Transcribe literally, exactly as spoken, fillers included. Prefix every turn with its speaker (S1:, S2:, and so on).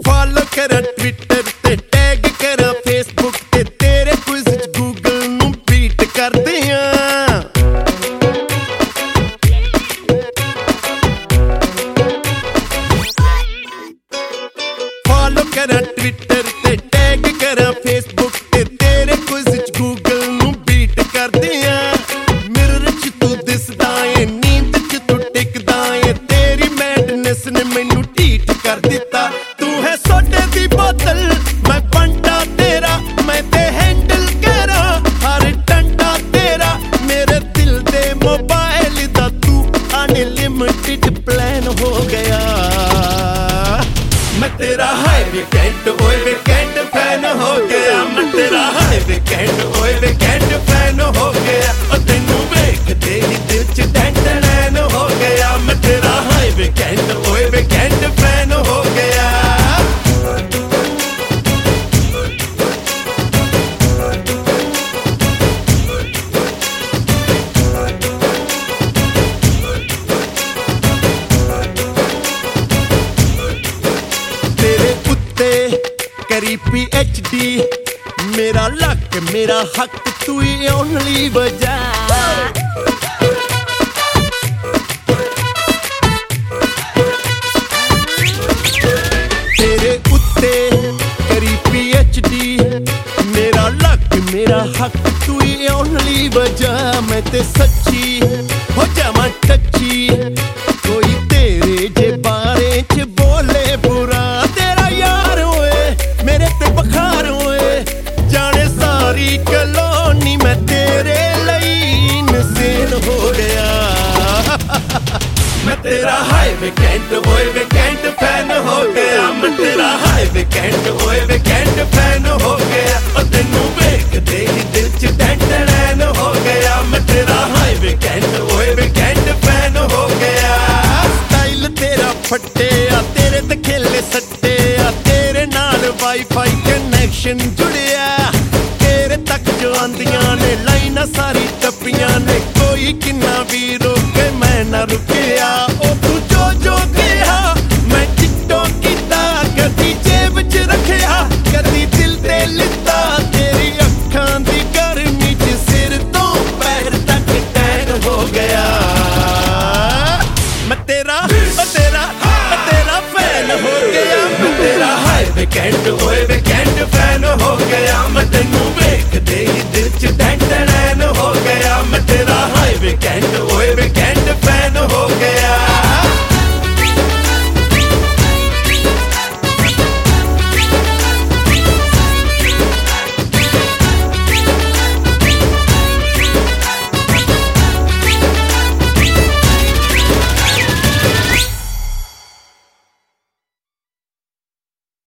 S1: Follow करा Twitter ते tag करा फेसबुक ते तेरे क्विज च गूगल नू बीट कर दियां। फॉलो करा ट्विटर ते टैग करा फेसबुक ते तेरे क्विज च गूगल नू बीट कर दियां। मिरर च तू दिसदा ए नींद च तू टिकदा ए तेरी मैडनेस ने मैनू ढीठ कर दिता। तू है सोडे दी बोतल मैं पंडा तेरा मैं ते हैंडल करा हर डंडा तेरा। मेरे दिल दे मोबाइल दा तू अनलिमिटेड प्लान हो गया। मैं तेरा हाय वीकेंड ओए वीकेंड फैन हो गया। मैं तेरा हाय वीकेंड ओए वीकेंड फैन हो गया। और तेनू वेखदे ही दिल च डैन हो गया। मैं तेरा हाय वीकेंड ओए वीकेंड फैन हो गया। तेरे उत्ते करी पी एच डी मेरा लक मेरा हक तू ही ओनली बजा। तेरे उत्ते करी पी एच डी मेरा लक मेरा हक तू ही ओनली बजा। मैं ते सच्ची हो जावां टच्ची कोई तेरे जे बारे च बोले बुरा। तेरा यार होए मेरे ते बखार होए जाने सारी कलोनी मैं तेरे लई इनसेन हो गया। मैं तेरा हाय वीकेंड ओए वीकेंड फैन हो गया। मैं तेरा हाय वीकेंड ओए वीकेंड फैन हो गया। और तेनू वेखदे ही दिल च डैन हो गया। मैं तेरा हाय वीकेंड ओए वीकेंड फैन हो गया। स्टाइल तेरा फट्टे आ तेरे ते खेले सट्टे आ तेरे नाल वाईफाई कनैक्शन जुड़िया। तेरे तक जो आंदियां ने लाइना सारी टप्पियां ने कोई किन्ना भी रोके मैं ना रुकिया। ओ तू जो जो गया मैं चिट्टो कीता कदी जेब च रखिया कदी दिल ते लिता। तेरी अखां दी गर्मी च सिर तो पैर तक टैन हो गया। मैं तेरा ओ तेरा ओ तेरा फैन हो गया। मैं तेरा हाय वीकेंड ओए वीकेंड फैन हो गया। मैं तेनू वेखदे ही दिल च डैन हो गया। मैं तेरा हाय वीकेंड